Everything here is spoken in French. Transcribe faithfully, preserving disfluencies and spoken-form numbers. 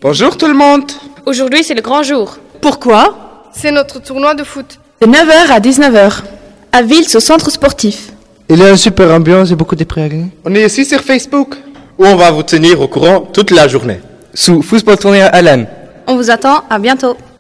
Bonjour tout le monde. Aujourd'hui, c'est le grand jour. Pourquoi? C'est notre tournoi de foot. De neuf heures à dix-neuf heures. À Vils, au centre sportif. Il y a une super ambiance et beaucoup de prix à gagner. On est aussi sur Facebook, où on va vous tenir au courant toute la journée. Sous Fußballturnier Allen. On vous attend, à bientôt.